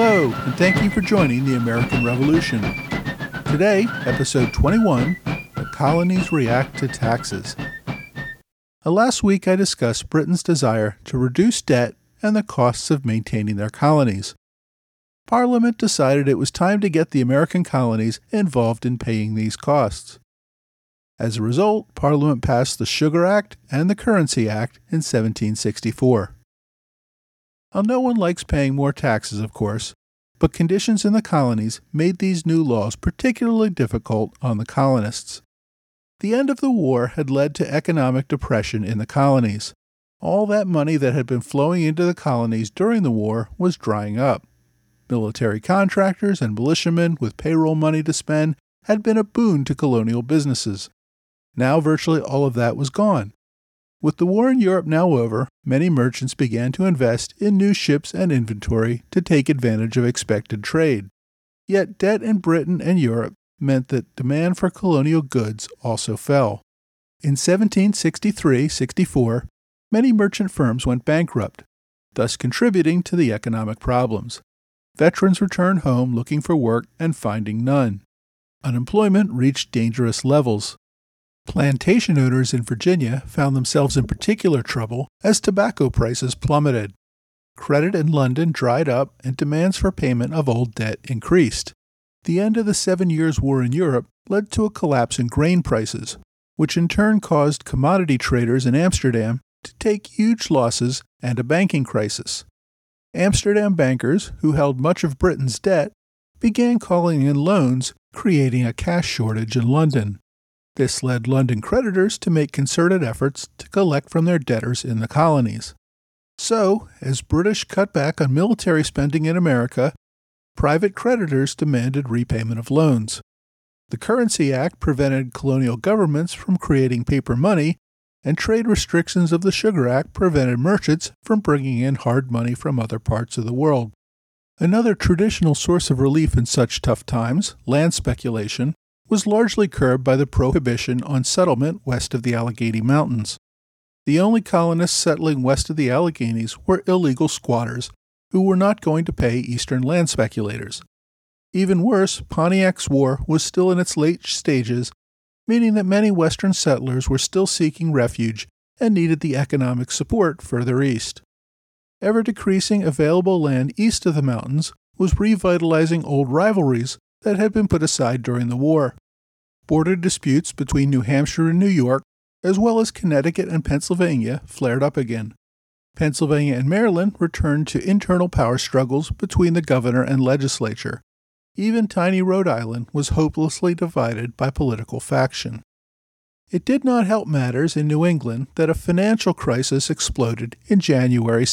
Hello, and thank you for joining the American Revolution. Today, episode 21, The Colonies React to Taxes. Last week I discussed Britain's desire to reduce debt and the costs of maintaining their colonies. Parliament decided it was time to get the American colonies involved in paying these costs. As a result, Parliament passed the Sugar Act and the Currency Act in 1764. Now, no one likes paying more taxes, of course, but conditions in the colonies made these new laws particularly difficult on the colonists. The end of the war had led to economic depression in the colonies. All that money that had been flowing into the colonies during the war was drying up. Military contractors and militiamen with payroll money to spend had been a boon to colonial businesses. Now virtually all of that was gone. With the war in Europe now over, many merchants began to invest in new ships and inventory to take advantage of expected trade. Yet debt in Britain and Europe meant that demand for colonial goods also fell. In 1763-64, many merchant firms went bankrupt, thus contributing to the economic problems. Veterans returned home looking for work and finding none. Unemployment reached dangerous levels. Plantation owners in Virginia found themselves in particular trouble as tobacco prices plummeted. Credit in London dried up and demands for payment of old debt increased. The end of the 7 Years' War in Europe led to a collapse in grain prices, which in turn caused commodity traders in Amsterdam to take huge losses and a banking crisis. Amsterdam bankers, who held much of Britain's debt, began calling in loans, creating a cash shortage in London. This led London creditors to make concerted efforts to collect from their debtors in the colonies. So, as British cut back on military spending in America, private creditors demanded repayment of loans. The Currency Act prevented colonial governments from creating paper money, and trade restrictions of the Sugar Act prevented merchants from bringing in hard money from other parts of the world. Another traditional source of relief in such tough times, land speculation, was largely curbed by the prohibition on settlement west of the Allegheny Mountains. The only colonists settling west of the Alleghenies were illegal squatters who were not going to pay eastern land speculators. Even worse, Pontiac's War was still in its late stages, meaning that many western settlers were still seeking refuge and needed the economic support further east. Ever-decreasing available land east of the mountains was revitalizing old rivalries that had been put aside during the war. Border disputes between New Hampshire and New York, as well as Connecticut and Pennsylvania, flared up again. Pennsylvania and Maryland returned to internal power struggles between the governor and legislature. Even tiny Rhode Island was hopelessly divided by political faction. It did not help matters in New England that a financial crisis exploded in January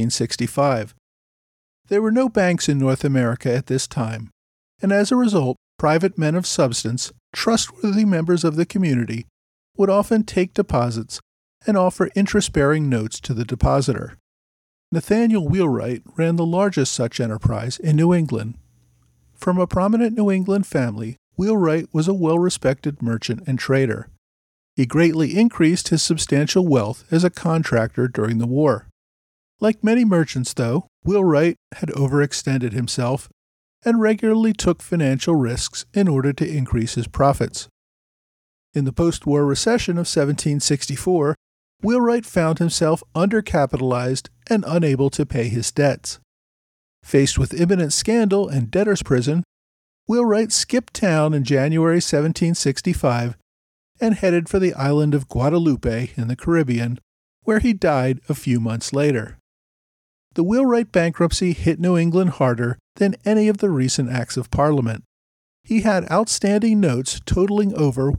1765. There were no banks in North America at this time, and as a result, private men of substance, trustworthy members of the community, would often take deposits and offer interest-bearing notes to the depositor. Nathaniel Wheelwright ran the largest such enterprise in New England. From a prominent New England family, Wheelwright was a well-respected merchant and trader. He greatly increased his substantial wealth as a contractor during the war. Like many merchants, though, Wheelwright had overextended himself and regularly took financial risks in order to increase his profits. In the post-war recession of 1764, Wheelwright found himself undercapitalized and unable to pay his debts. Faced with imminent scandal and debtor's prison, Wheelwright skipped town in January 1765 and headed for the island of Guadalupe in the Caribbean, where he died a few months later. The Wheelwright bankruptcy hit New England harder than any of the recent acts of Parliament. He had outstanding notes totaling over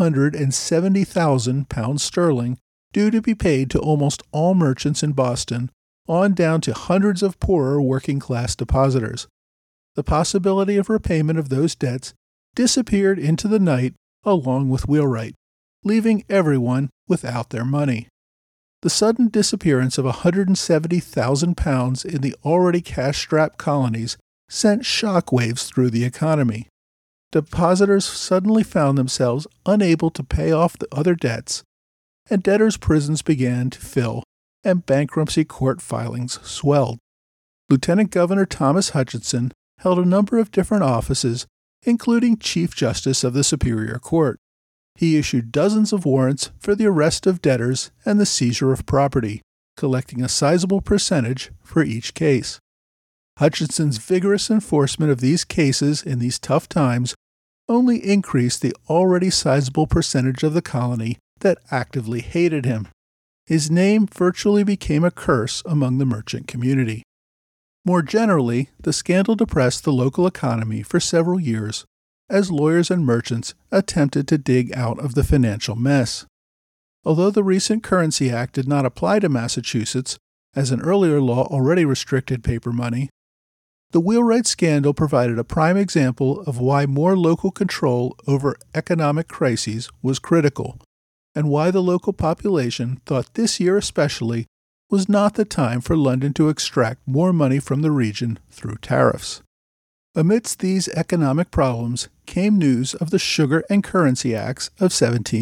£170,000 due to be paid to almost all merchants in Boston, on down to hundreds of poorer working-class depositors. The possibility of repayment of those debts disappeared into the night along with Wheelwright, leaving everyone without their money. The sudden disappearance of £170,000 in the already cash-strapped colonies sent shockwaves through the economy. Depositors suddenly found themselves unable to pay off the other debts, and debtors' prisons began to fill, and bankruptcy court filings swelled. Lieutenant Governor Thomas Hutchinson held a number of different offices, including Chief Justice of the Superior Court. He issued dozens of warrants for the arrest of debtors and the seizure of property, collecting a sizable percentage for each case. Hutchinson's vigorous enforcement of these cases in these tough times only increased the already sizable percentage of the colony that actively hated him. His name virtually became a curse among the merchant community. More generally, the scandal depressed the local economy for several years as lawyers and merchants attempted to dig out of the financial mess. Although the recent Currency Act did not apply to Massachusetts, as an earlier law already restricted paper money, the wheelwright scandal provided a prime example of why more local control over economic crises was critical, and why the local population thought this year especially was not the time for London to extract more money from the region through tariffs. Amidst these economic problems came news of the Sugar and Currency Acts of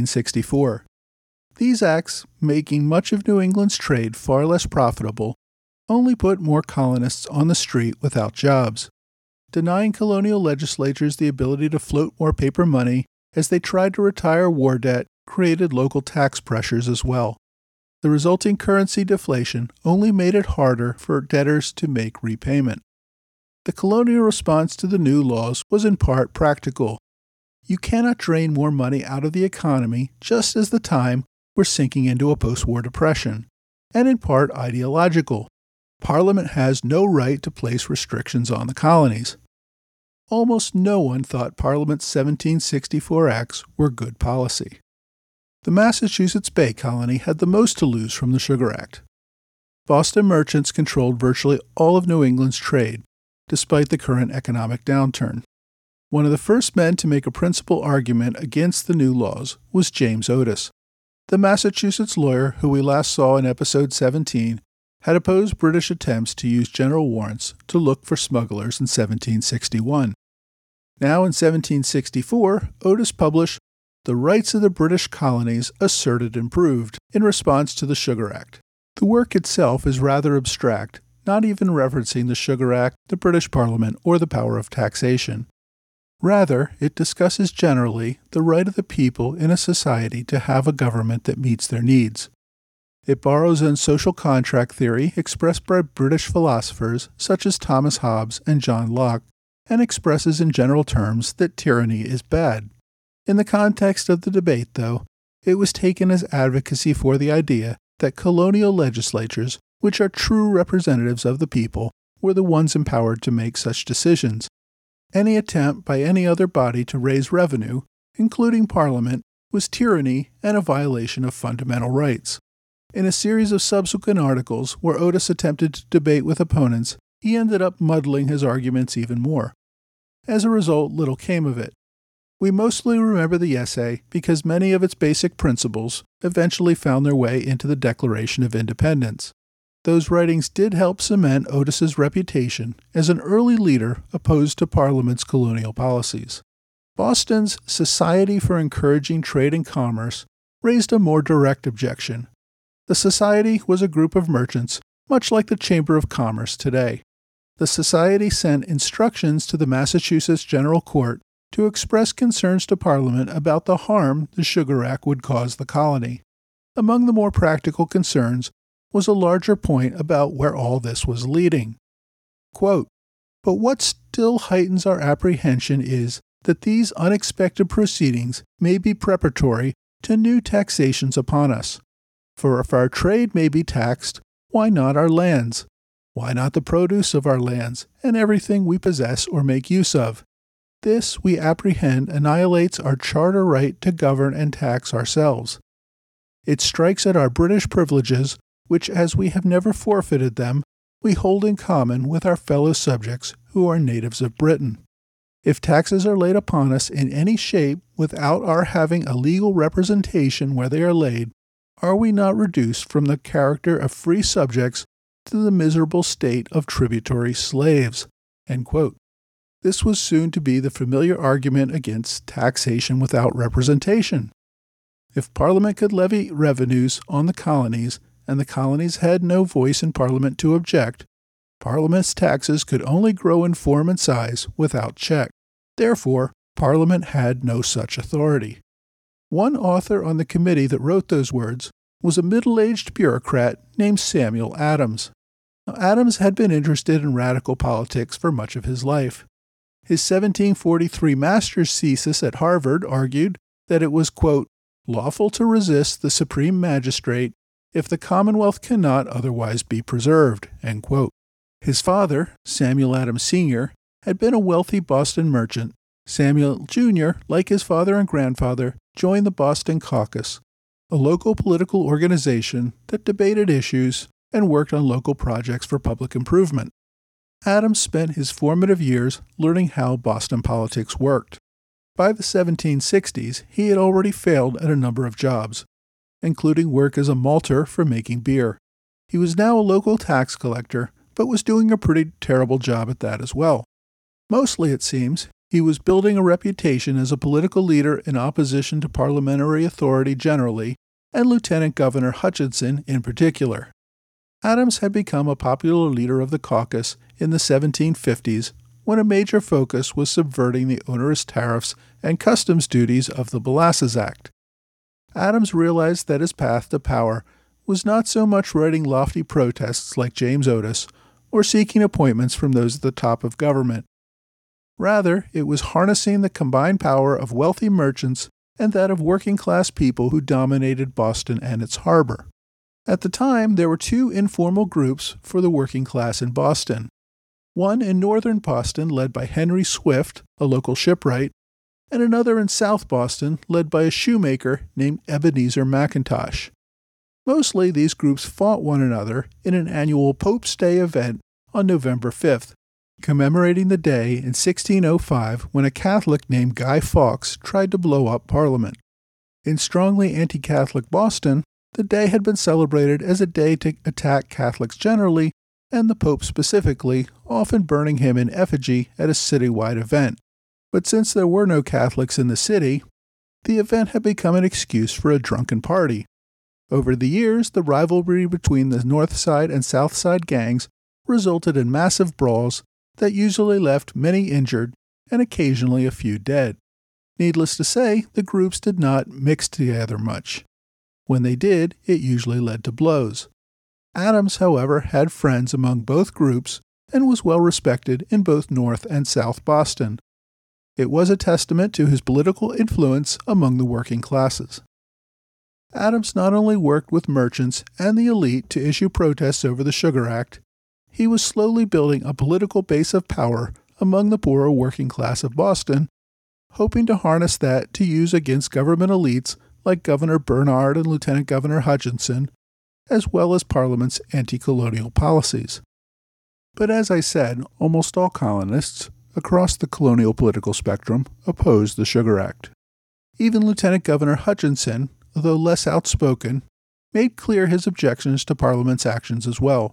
1764. These acts, making much of New England's trade far less profitable, only put more colonists on the street without jobs, denying colonial legislatures the ability to float more paper money as they tried to retire war debt, created local tax pressures as well. The resulting currency deflation only made it harder for debtors to make repayment. The colonial response to the new laws was in part practical. You cannot drain more money out of the economy just as the time we're sinking into a post-war depression, and in part ideological. Parliament has no right to place restrictions on the colonies. Almost no one thought Parliament's 1764 acts were good policy. The Massachusetts Bay Colony had the most to lose from the Sugar Act. Boston merchants controlled virtually all of New England's trade, despite the current economic downturn. One of the first men to make a principal argument against the new laws was James Otis. The Massachusetts lawyer who we last saw in episode 17 had opposed British attempts to use general warrants to look for smugglers in 1761. Now in 1764, Otis published The Rights of the British Colonies Asserted and Proved in response to the Sugar Act. The work itself is rather abstract, not even referencing the Sugar Act, the British Parliament, or the power of taxation. Rather, it discusses generally the right of the people in a society to have a government that meets their needs. It borrows on social contract theory expressed by British philosophers such as Thomas Hobbes and John Locke, and expresses in general terms that tyranny is bad. In the context of the debate, though, it was taken as advocacy for the idea that colonial legislatures, which are true representatives of the people, were the ones empowered to make such decisions. Any attempt by any other body to raise revenue, including Parliament, was tyranny and a violation of fundamental rights. In a series of subsequent articles where Otis attempted to debate with opponents, he ended up muddling his arguments even more. As a result, little came of it. We mostly remember the essay because many of its basic principles eventually found their way into the Declaration of Independence. Those writings did help cement Otis's reputation as an early leader opposed to Parliament's colonial policies. Boston's Society for Encouraging Trade and Commerce raised a more direct objection. The society was a group of merchants, much like the Chamber of Commerce today. The society sent instructions to the Massachusetts General Court to express concerns to Parliament about the harm the Sugar Act would cause the colony. Among the more practical concerns was a larger point about where all this was leading. Quote, "But what still heightens our apprehension is that these unexpected proceedings may be preparatory to new taxations upon us. For if our trade may be taxed, why not our lands? Why not the produce of our lands and everything we possess or make use of? This, we apprehend, annihilates our charter right to govern and tax ourselves. It strikes at our British privileges, which, as we have never forfeited them, we hold in common with our fellow subjects who are natives of Britain. If taxes are laid upon us in any shape without our having a legal representation where they are laid, are we not reduced from the character of free subjects to the miserable state of tributary slaves?" End quote. This was soon to be the familiar argument against taxation without representation. If Parliament could levy revenues on the colonies, and the colonies had no voice in Parliament to object, Parliament's taxes could only grow in form and size without check. Therefore, Parliament had no such authority. One author on the committee that wrote those words was a middle-aged bureaucrat named Samuel Adams. Now, Adams had been interested in radical politics for much of his life. His 1743 master's thesis at Harvard argued that it was, quote, lawful to resist the supreme magistrate if the Commonwealth cannot otherwise be preserved, end quote. His father, Samuel Adams Sr., had been a wealthy Boston merchant. Samuel Jr., like his father and grandfather, joined the Boston Caucus, a local political organization that debated issues and worked on local projects for public improvement. Adams spent his formative years learning how Boston politics worked. By the 1760s, he had already failed at a number of jobs, including work as a malter for making beer. He was now a local tax collector, but was doing a pretty terrible job at that as well. Mostly, it seems, he was building a reputation as a political leader in opposition to parliamentary authority generally, and Lieutenant Governor Hutchinson in particular. Adams had become a popular leader of the caucus in the 1750s when a major focus was subverting the onerous tariffs and customs duties of the Molasses Act. Adams realized that his path to power was not so much writing lofty protests like James Otis or seeking appointments from those at the top of government. Rather, it was harnessing the combined power of wealthy merchants and that of working-class people who dominated Boston and its harbor. At the time, there were two informal groups for the working class in Boston. One in northern Boston led by Henry Swift, a local shipwright, and another in South Boston led by a shoemaker named Ebenezer McIntosh. Mostly, these groups fought one another in an annual Pope's Day event on November 5th, commemorating the day in 1605 when a Catholic named Guy Fawkes tried to blow up Parliament. In strongly anti-Catholic Boston, the day had been celebrated as a day to attack Catholics generally, and the Pope specifically, often burning him in effigy at a citywide event. But since there were no Catholics in the city, the event had become an excuse for a drunken party. Over the years, the rivalry between the North Side and South Side gangs resulted in massive brawls that usually left many injured and occasionally a few dead. Needless to say, the groups did not mix together much. When they did, it usually led to blows. Adams, however, had friends among both groups and was well respected in both North and South Boston. It was a testament to his political influence among the working classes. Adams not only worked with merchants and the elite to issue protests over the Sugar Act, he was slowly building a political base of power among the poorer working class of Boston, hoping to harness that to use against government elites like Governor Bernard and Lieutenant Governor Hutchinson, as well as Parliament's anti-colonial policies. But as I said, almost all colonists across the colonial political spectrum opposed the Sugar Act. Even Lieutenant Governor Hutchinson, though less outspoken, made clear his objections to Parliament's actions as well.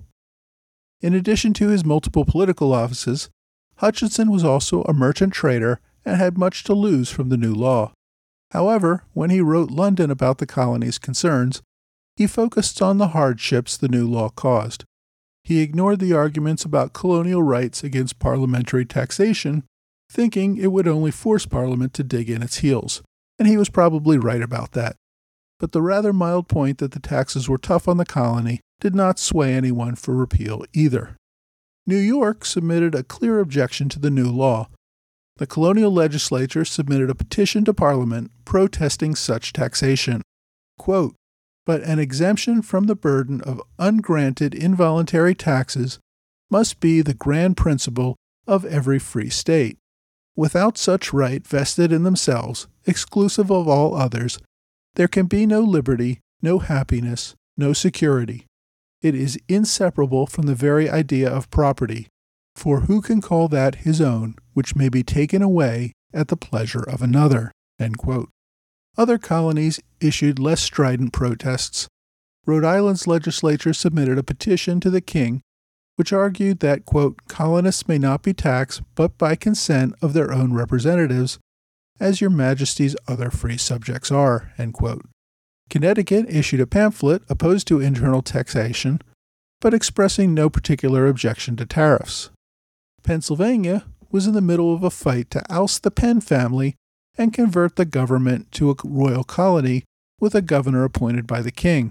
In addition to his multiple political offices, Hutchinson was also a merchant trader and had much to lose from the new law. However, when he wrote London about the colony's concerns, he focused on the hardships the new law caused. He ignored the arguments about colonial rights against parliamentary taxation, thinking it would only force Parliament to dig in its heels, and he was probably right about that. But the rather mild point that the taxes were tough on the colony did not sway anyone for repeal either. New York submitted a clear objection to the new law. The colonial legislature submitted a petition to Parliament protesting such taxation. Quote, "But an exemption from the burden of ungranted involuntary taxes must be the grand principle of every free state. Without such right vested in themselves, exclusive of all others, there can be no liberty, no happiness, no security. It is inseparable from the very idea of property, for who can call that his own, which may be taken away at the pleasure of another?" End quote. Other colonies issued less strident protests. Rhode Island's legislature submitted a petition to the king which argued that, quote, "colonists may not be taxed but by consent of their own representatives, as your majesty's other free subjects are," end quote. Connecticut issued a pamphlet opposed to internal taxation, but expressing no particular objection to tariffs. Pennsylvania was in the middle of a fight to oust the Penn family and convert the government to a royal colony with a governor appointed by the king.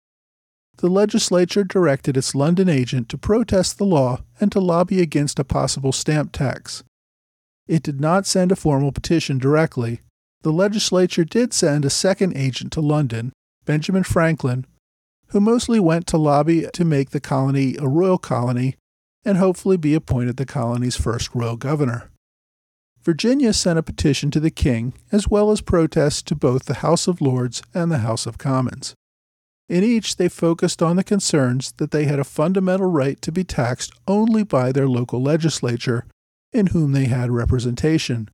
The legislature directed its London agent to protest the law and to lobby against a possible stamp tax. It did not send a formal petition directly. The legislature did send a second agent to London, Benjamin Franklin, who mostly went to lobby to make the colony a royal colony and hopefully be appointed the colony's first royal governor. Virginia sent a petition to the king, as well as protests to both the House of Lords and the House of Commons. In each, they focused on the concerns that they had a fundamental right to be taxed only by their local legislature, in whom they had representation.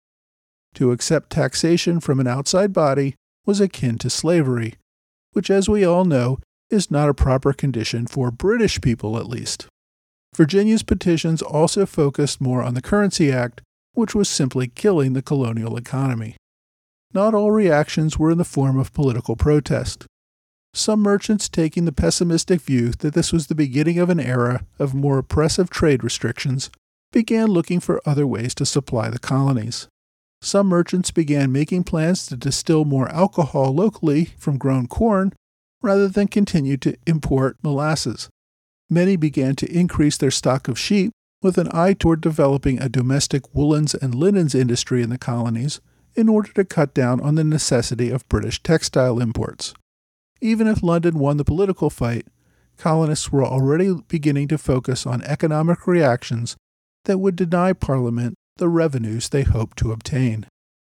To accept taxation from an outside body was akin to slavery, which, as we all know, is not a proper condition for British people at least. Virginia's petitions also focused more on the Currency Act, which was simply killing the colonial economy. Not all reactions were in the form of political protest. Some merchants, taking the pessimistic view that this was the beginning of an era of more oppressive trade restrictions, began looking for other ways to supply the colonies. Some merchants began making plans to distill more alcohol locally from grown corn rather than continue to import molasses. Many began to increase their stock of sheep with an eye toward developing a domestic woolens and linens industry in the colonies in order to cut down on the necessity of British textile imports. Even if London won the political fight, colonists were already beginning to focus on economic reactions that would deny Parliament the revenues they hoped to obtain.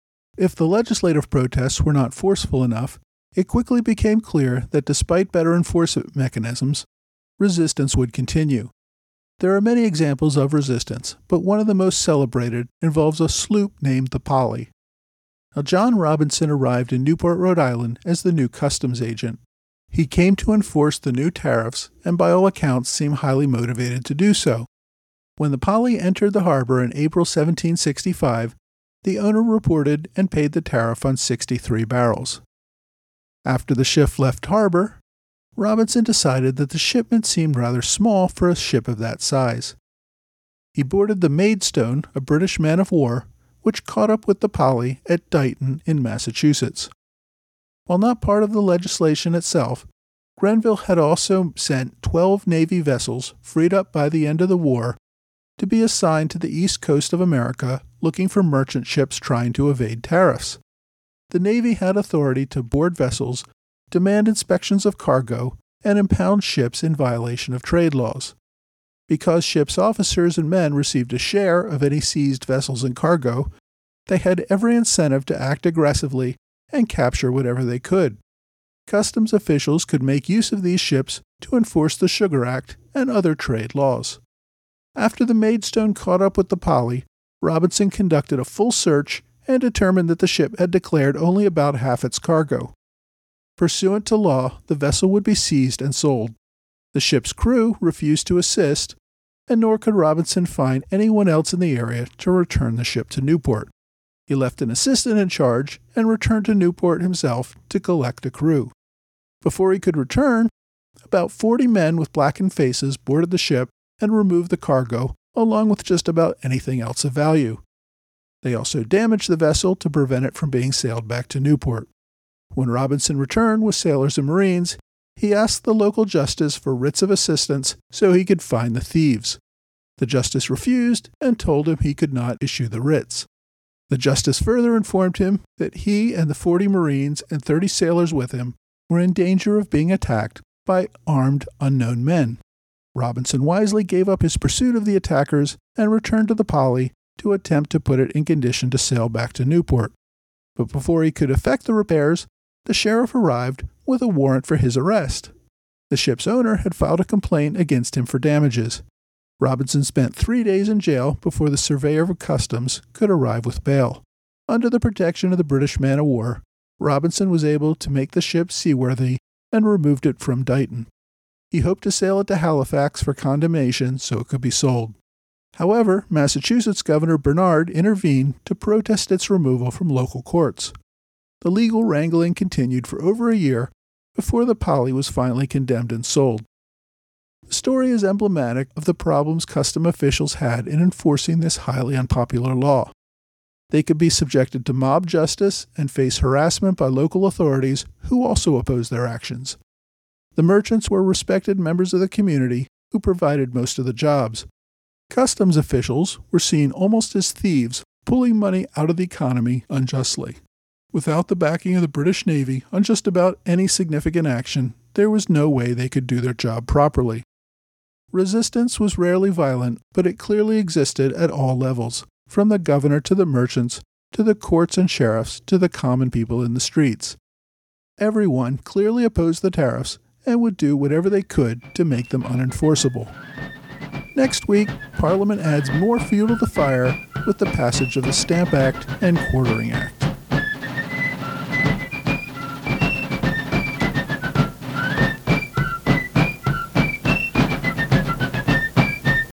If the legislative protests were not forceful enough, it quickly became clear that despite better enforcement mechanisms, resistance would continue. There are many examples of resistance, but one of the most celebrated involves a sloop named the Polly. Now, John Robinson arrived in Newport, Rhode Island as the new customs agent. He came to enforce the new tariffs and by all accounts seemed highly motivated to do so. When the Polly entered the harbor in April 1765, the owner reported and paid the tariff on 63 barrels. After the ship left harbor, Robinson decided that the shipment seemed rather small for a ship of that size. He boarded the Maidstone, a British man of war, which caught up with the Polly at Dighton in Massachusetts. While not part of the legislation itself, Grenville had also sent 12 Navy vessels freed up by the end of the war to be assigned to the east coast of America looking for merchant ships trying to evade tariffs. The Navy had authority to board vessels, demand inspections of cargo, and impound ships in violation of trade laws. Because ships' officers and men received a share of any seized vessels and cargo, they had every incentive to act aggressively and capture whatever they could. Customs officials could make use of these ships to enforce the Sugar Act and other trade laws. After the Maidstone caught up with the Polly, Robinson conducted a full search and determined that the ship had declared only about half its cargo. Pursuant to law, the vessel would be seized and sold. The ship's crew refused to assist, and nor could Robinson find anyone else in the area to return the ship to Newport. He left an assistant in charge and returned to Newport himself to collect a crew. Before he could return, about 40 men with blackened faces boarded the ship and removed the cargo, along with just about anything else of value. They also damaged the vessel to prevent it from being sailed back to Newport. When Robinson returned with sailors and Marines, he asked the local justice for writs of assistance so he could find the thieves. The justice refused and told him he could not issue the writs. The justice further informed him that he and the 40 Marines and 30 sailors with him were in danger of being attacked by armed unknown men. Robinson wisely gave up his pursuit of the attackers and returned to the Polly to attempt to put it in condition to sail back to Newport. But before he could effect the repairs, the sheriff arrived with a warrant for his arrest. The ship's owner had filed a complaint against him for damages. Robinson spent 3 days in jail before the surveyor of customs could arrive with bail. Under the protection of the British man-of-war, Robinson was able to make the ship seaworthy and removed it from Dighton. He hoped to sail it to Halifax for condemnation so it could be sold. However, Massachusetts Governor Bernard intervened to protest its removal from local courts. The legal wrangling continued for over a year before the Polly was finally condemned and sold. The story is emblematic of the problems custom officials had in enforcing this highly unpopular law. They could be subjected to mob justice and face harassment by local authorities who also opposed their actions. The merchants were respected members of the community who provided most of the jobs. Customs officials were seen almost as thieves, pulling money out of the economy unjustly. Without the backing of the British Navy on just about any significant action, there was no way they could do their job properly. Resistance was rarely violent, but it clearly existed at all levels, from the governor to the merchants, to the courts and sheriffs, to the common people in the streets. Everyone clearly opposed the tariffs and would do whatever they could to make them unenforceable. Next week, Parliament adds more fuel to the fire with the passage of the Stamp Act and Quartering Act.